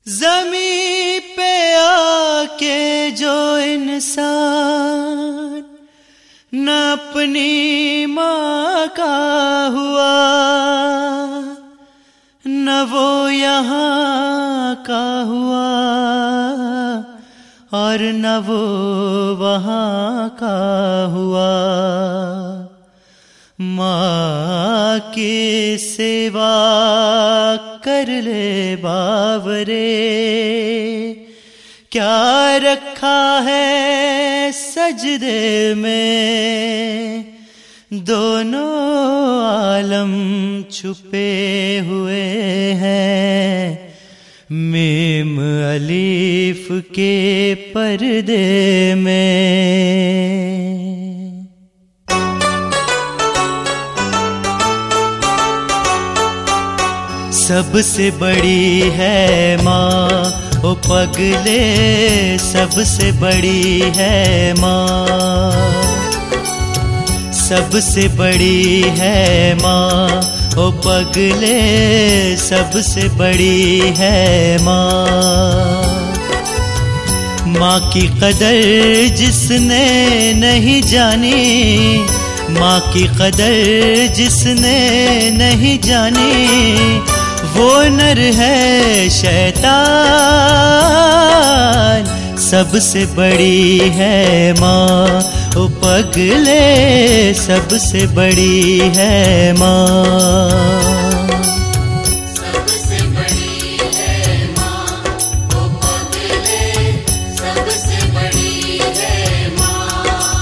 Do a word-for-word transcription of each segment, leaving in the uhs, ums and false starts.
ज़मीं पे आके जो इंसान न अपनी माँ का हुआ, न वो यहाँ का हुआ और न वो वहाँ का हुआ। माँ की सेवा कर ले बावरे, क्या रखा है सजदे में। दोनों आलम छुपे हुए हैं मीम अलीफ के पर्दे में। सबसे बड़ी है माँ ओ पगले, सबसे बड़ी है माँ, सबसे बड़ी है माँ ओ पगले, सबसे बड़ी है माँ। माँ की कदर जिसने नहीं जानी, माँ की कदर जिसने नहीं जानी, वो नर है शैतान। सबसे बड़ी है माँ ओ पगले, सबसे बड़ी है माँ। सबसे बड़ी है माँ ओ पगले, सबसे बड़ी है माँ।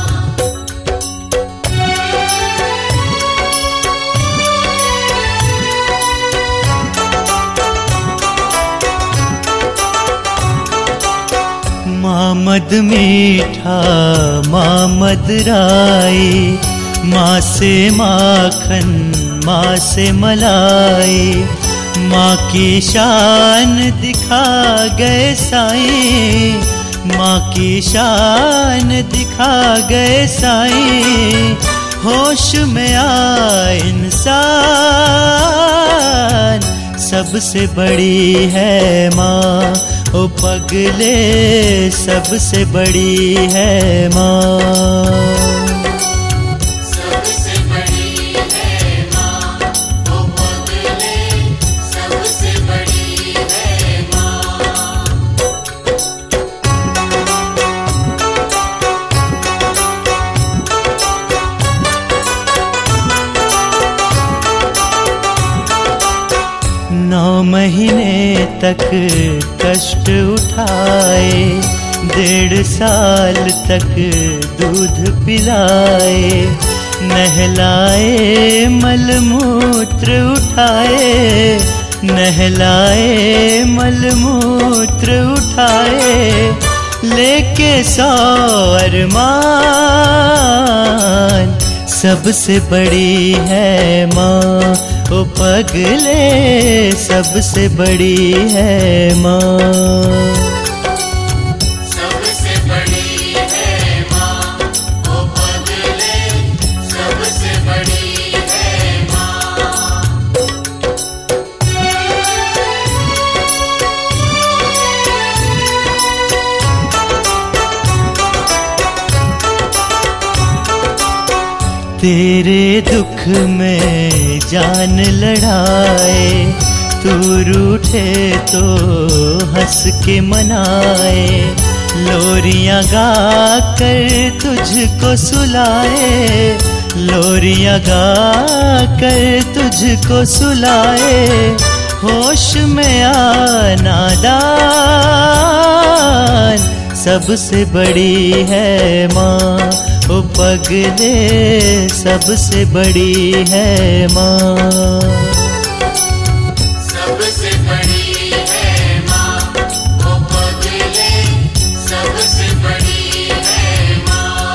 माँ मद मीठा माँ मदराई, माँ से माखन माँ से मलाई, माँ की शान दिखा गए साईं, माँ की शान दिखा गए साईं। होश में आ इंसान, सबसे बड़ी है माँ ओ पगले, सबसे बड़ी है माँ। सबसे बड़ी है माँ ओ पगले, सबसे बड़ी है माँ। नौ महीने तक कष्ट उठाए, डेढ़ साल तक दूध पिलाए, नहलाए मलमूत्र उठाए, नहलाए मलमूत्र उठाए, लेके सौ अरमान। सबसे बड़ी है माँ ओ पगले, सबसे बड़ी है माँ। सबसे बड़ी है माँ ओ पगले, सबसे बड़ी है माँ। तेरे दुख में जान लड़ाए, तू रूठे तो हंस के मनाए, लोरियां गा कर तुझको सुलाए, लोरियां गा कर तुझको सुलाए। होश में आ नादान, सबसे बड़ी है माँ ओ पगले, सबसे बड़ी है माँ। सबसे बड़ी है माँ ओ पगले, सबसे बड़ी है माँ।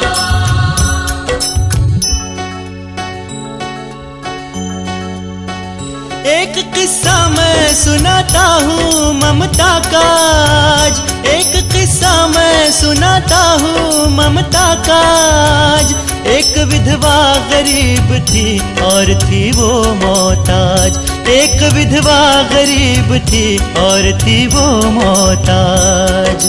एक किस्सा मैं सुनाता हूँ ममता का, एक किस्सा मैं सुनाता हूँ ममता का। एक विधवा गरीब थी और थी वो मोहताज, एक विधवा गरीब सब थी और थी वो मोहताज।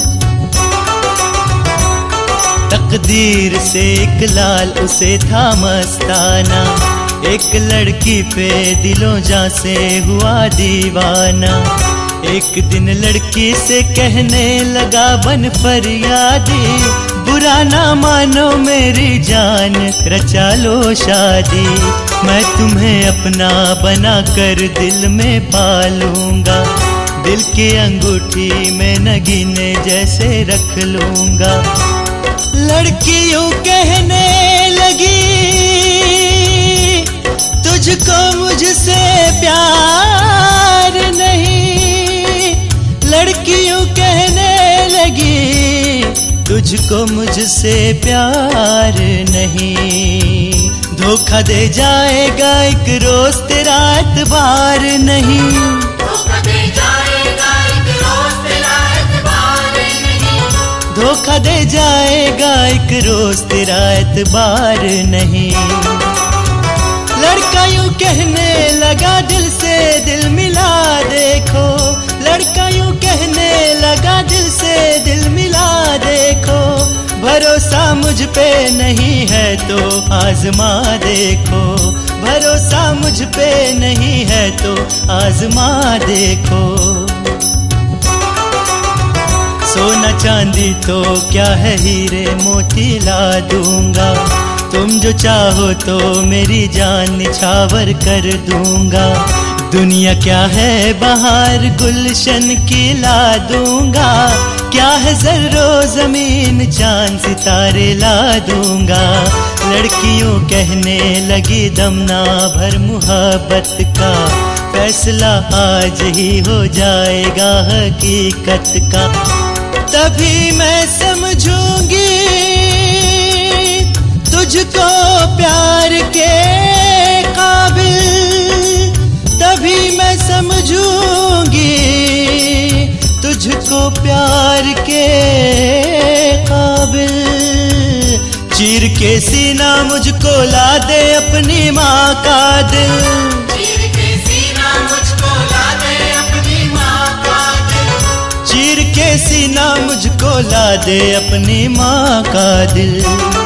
तकदीर से एक लाल उसे था मस्ताना, एक लड़की पे दिलों जा से हुआ दीवाना। एक दिन लड़की से कहने लगा बन फरियादी, बुरा ना मानो मेरी जान रचा लो शादी। मैं तुम्हें अपना बना कर दिल में पालूंगा, दिल की अंगूठी में नगीने जैसे रख लूंगा। लड़की यूं कहने लगी, तुझको मुझसे प्यार नहीं। लड़की यूं कहने लगी, तुझको मुझसे प्यार नहीं। धोखा दे जाएगा एक रोज तेरा एतबार नहीं। धोखा दे जाएगा एक रोज तेरा एतबार नहीं। धोखा दे जाएगा एक रोज तेरा एतबार नहीं। लड़का यूं कहने लगा दिल से दिल मिला देखो। लड़का यूं कहने लगा दिल से दिल मिला देखो। भरोसा मुझ पे नहीं है तो आजमा देखो। भरोसा मुझ पे नहीं है तो आजमा देखो। सोना चांदी तो क्या है हीरे मोती ला दूंगा। तुम जो चाहो तो मेरी जान निछावर कर दूंगा। दुनिया क्या है बहार गुलशन की ला दूंगा। क्या है जर्रो जमीन चांद सितारे ला दूंगा। लड़कियों कहने लगी दम ना भर मुहब्बत का, फैसला आज ही हो जाएगा हकीकत का। तभी मैं समझूंगी तुझको प्यार के काबिल। तभी मैं समझूंगी तुझको प्यार के काबिल। चीर के सीना मुझको ला दे अपनी माँ का दिल। चीर के सीना मुझको ला दे अपनी माँ का दिल। चीर के सीना मुझको ला दे अपनी माँ का दिल।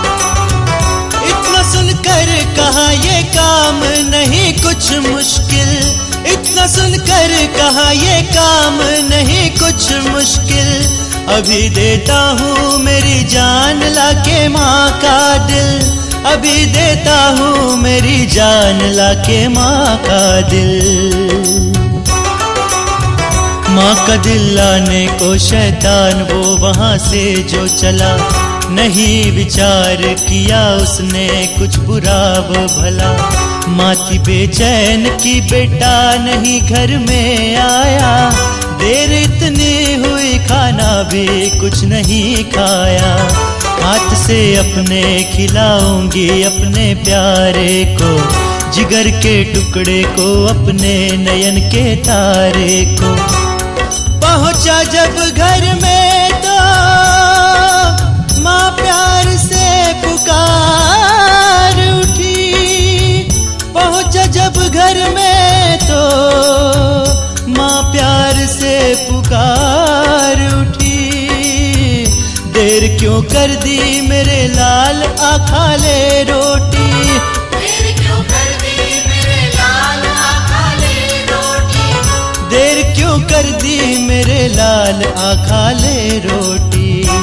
इतना सुनकर कहा ये काम नहीं कुछ मुश्किल। इतना सुनकर कहा ये काम नहीं कुछ मुश्किल। अभी देता हूँ मेरी जान लाके माँ का दिल। अभी देता हूँ मेरी जान लाके माँ का दिल। माँ का दिल लाने को शैतान वो वहाँ से जो चला, नहीं विचार किया उसने कुछ बुरा वो भला। माँ थी बेचैन की बेटा नहीं घर में आया। देर इतनी हुई खाना भी कुछ नहीं खाया। हाथ से अपने खिलाऊंगी अपने प्यारे को, जिगर के टुकड़े को अपने नयन के तारे को। पहुंचा जब घर में तो माँ प्यार से पुकार उठी। पहुंचा जब घर में तो माँ प्यार से पुकार उठी। देर क्यों कर दी मेरे लाल आ खा ले रोटी। देर क्यों कर दी मेरे लाल आ खा ले रोटी। देर क्यों कर दी मेरे लाल आ खा ले रोटी।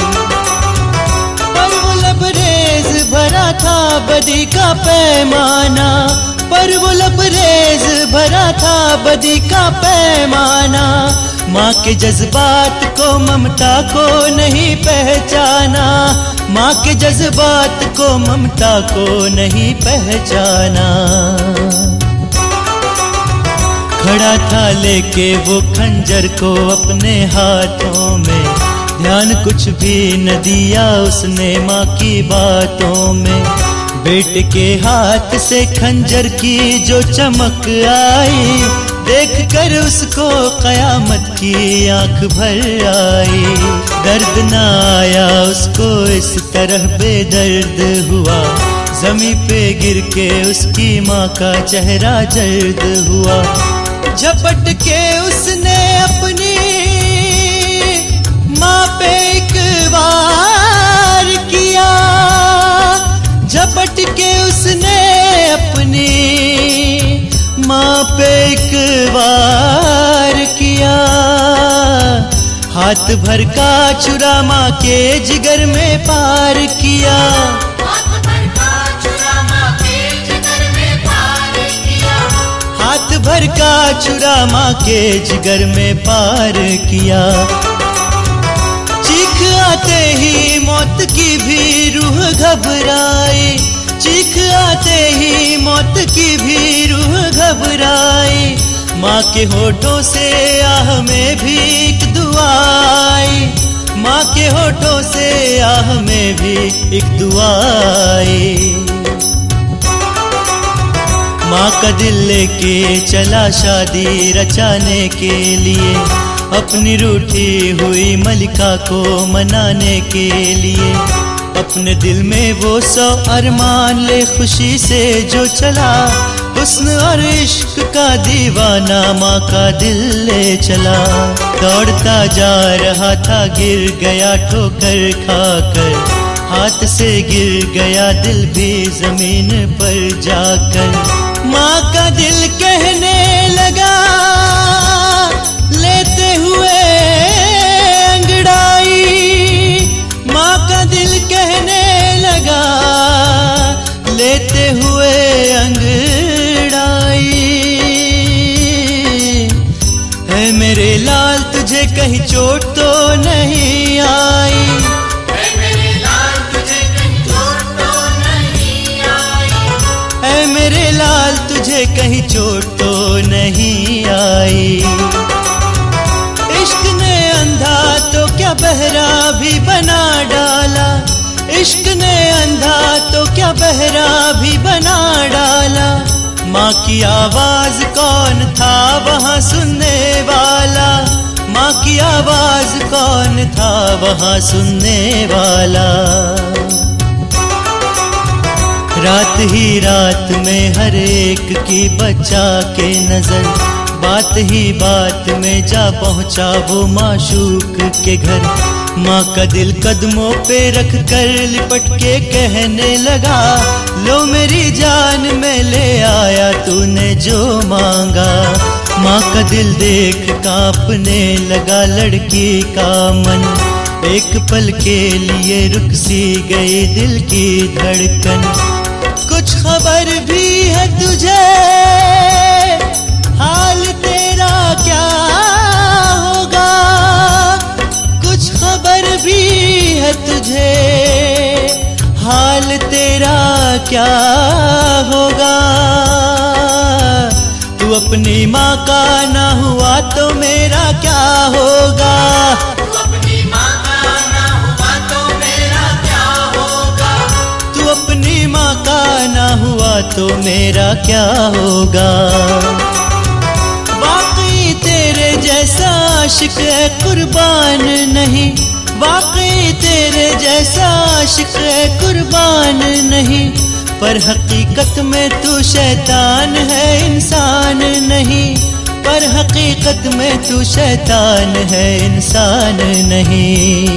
पर वो लबरेज भरा था बदी का पैमाना। पर वो लबरेज भरा था बदी का पैमाना। माँ के जज्बात को ममता को नहीं पहचाना। माँ के जज्बात को ममता को नहीं पहचाना। खड़ा था लेके वो खंजर को अपने हाथों में, ध्यान कुछ भी न दिया उसने माँ की बातों में। बेटे के हाथ से खंजर की जो चमक आई, देख कर उसको कयामत की आंख भर आई। दर्द न आया उसको इस तरह बेदर्द हुआ, जमी पे गिर के उसकी माँ का चेहरा जर्द हुआ। झपट के उसने हाथ भर का छुरा माँ के जिगर में पार किया, हाथ भर का छुरा माँ के जिगर में पार किया, हाथ भर का छुरा माँ के जिगर में पार किया। चीख आते ही मौत की भी रूह घबराई, चीख आते ही मौत की भी रूह घबराई। माँ के होठों से आह में भी एक दुआ आई, माँ के होठों से आह में भी एक दुआ आई। माँ का दिल लेके चला शादी रचाने के लिए, अपनी रूठी हुई मलिका को मनाने के लिए। अपने दिल में वो सौ अरमान ले खुशी से जो चला, हुस्न और इश्क का दीवाना माँ का दिल ले चला। दौड़ता जा रहा था गिर गया ठोकर खाकर, हाथ से गिर गया दिल भी जमीन पर जाकर। माँ का दिल कहने लगा लेते हुए अंगड़ाई, माँ का दिल कहने लगा लेते हुए अंगड़ाई। है मेरे लाल तुझे कहीं चोट तो नहीं आई, है मेरे लाल तुझे कहीं चोट तो नहीं आई, है मेरे लाल तुझे कहीं चोट तो नहीं आई। इश्क ने अंधा तो क्या बहरा भी बना डाला, इश्क ने अंधा तो क्या बहरा भी बना डाला। माँ की आवाज कौन था वहाँ सुनने वाला, माँ की आवाज कौन था वहाँ सुनने वाला। रात ही रात में हर एक की बचा के नजर, बात ही बात में जा पहुंचा वो माशूक के घर। माँ का दिल कदमों पे रख कर लिपट के कहने लगा, लो मेरी जान में ले आया तूने जो मांगा। माँ का दिल देख कांपने लगा लड़की का मन, एक पल के लिए रुक सी गई दिल की धड़कन। कुछ खबर भी है तुझे हाल तेरा क्या होगा, कुछ खबर भी है तुझे हाल तेरा क्या होगा। तू अपनी माँ का ना हुआ तो मेरा क्या होगा, तू अपनी माँ का ना हुआ तो मेरा क्या होगा, तू अपनी माँ का ना हुआ तो मेरा क्या होगा। वाकई तेरे जैसा आशिक है कुर्बान नहीं, वाकई तेरे जैसा आशिक है कुर्बान नहीं। पर हकीकत में तू शैतान है इंसान नहीं, पर हकीकत में तू शैतान है इंसान नहीं।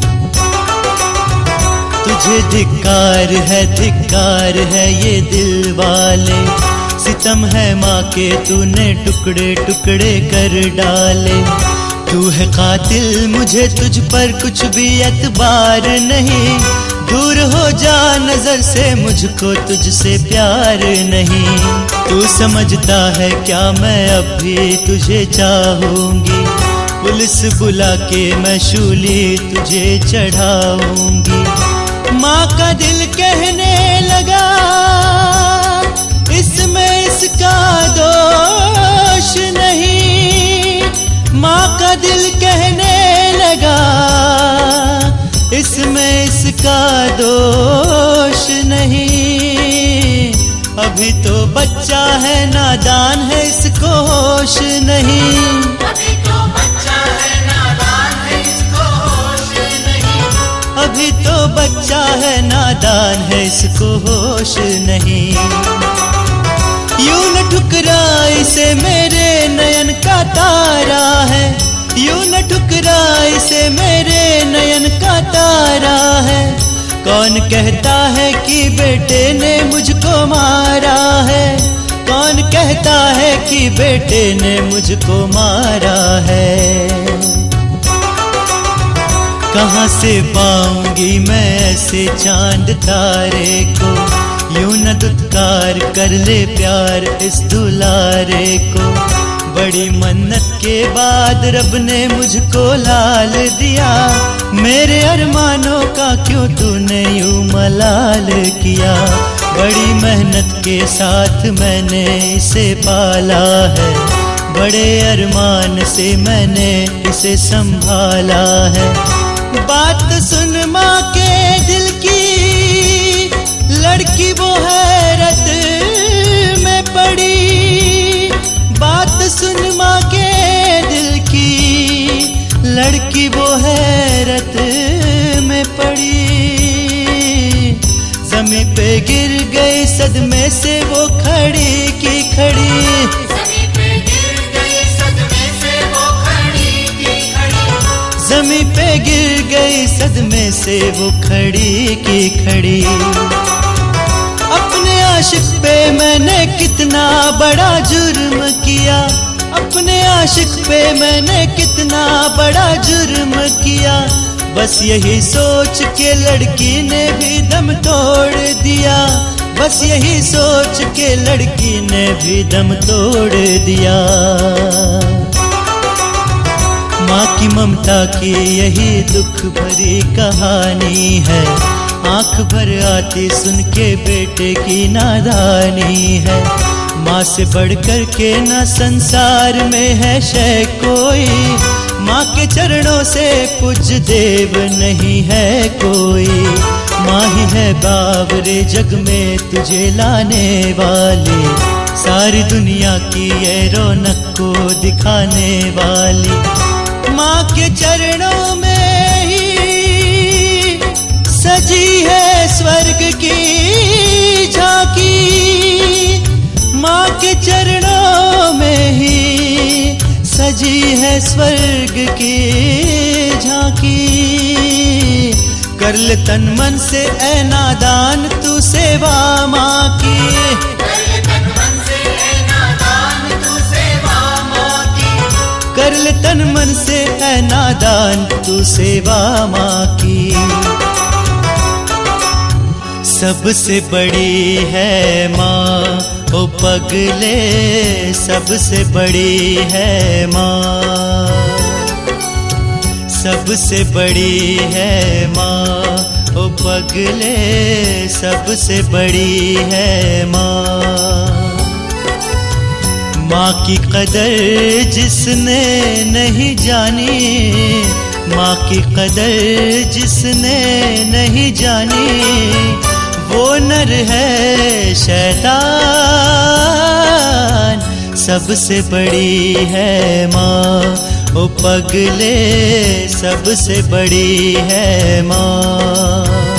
तुझे धिक्कार है धिक्कार है ये दिल वाले, सितम है माँ के तूने टुकड़े टुकड़े कर डाले। तू है कातिल मुझे तुझ पर कुछ भी एतबार नहीं, दूर हो जा नजर से मुझको तुझसे प्यार नहीं। तू समझता है क्या मैं अब भी तुझे चाहूंगी, पुलिस बुला के मैं शूली तुझे चढ़ाऊंगी। माँ का दिल कहने लगा इसमें इसका दोष नहीं, माँ का दिल कहने लगा इसमें इसका दोष नहीं। अभी तो बच्चा है नादान है इसको होश नहीं, अभी तो बच्चा है नादान है इसको होश नहीं, अभी तो बच्चा है नादान है इसको होश नहीं। यूं न ठुकरा इसे मेरे नयन का तारा है, यूं न ठुकरा इसे मेरे नयन का तारा है। कौन कहता है कि बेटे ने मुझको मारा है, कौन कहता है कि बेटे ने मुझको मारा है। कहाँ से पाऊंगी मैं ऐसे चांद तारे को, यूं न दुत्कार कर ले प्यार इस दुलारे को। बड़ी मन्नत के बाद रब ने मुझको लाल दिया, मेरे अरमानों का क्यों तूने यूं मलाल किया। बड़ी मेहनत के साथ मैंने इसे पाला है, बड़े अरमान से मैंने इसे संभाला है। बात सुन माँ के दिल की, लड़की वो हैरत में पड़ी। बात सुन माँ के दिल की, लड़की वो हैरत में पड़ी। ज़मीं पे गिर गई सदमे से वो खड़ी की खड़ी। ज़मीं पे गिर गई सदमे से वो खड़ी की खड़ी। ज़मीं पे गिर गई सदमे से वो खड़ी की खड़ी। अपने आशिक पे मैंने कितना बड़ा जुर्म किया, अपने आशिक पे मैंने कितना बड़ा जुर्म किया। बस यही सोच के लड़की ने भी दम तोड़ दिया, बस यही सोच के लड़की ने भी दम तोड़ दिया। माँ की ममता की यही दुख भरी कहानी है, आंख भर आती सुन के बेटे की नादानी है। माँ से बढ़कर के न संसार में है शय कोई, माँ के चरणों से पूज देव नहीं है कोई। माँ ही है बावरे जग में तुझे लाने वाली, सारी दुनिया की ये रौनक को दिखाने वाली। माँ के चरणों में ही सजी है स्वर्ग की झांकी, माँ के चरणों में ही सजी है स्वर्ग की झांकी। कर ले तन मन से ऐ नादान तू सेवा माँ की, कर ले तन मन से ऐ नादान तू सेवा माँ की। कर ले तन मन से ऐ नादान तू सेवा माँ की। सबसे बड़ी है माँ ओ पगले, सबसे बड़ी है माँ, सबसे बड़ी है माँ ओ पगले, सबसे बड़ी है माँ। माँ की कदर जिसने नहीं जानी, माँ की कदर जिसने नहीं जानी, वो नर है शैतान। सबसे बड़ी है माँ ओ पगले, सबसे बड़ी है माँ।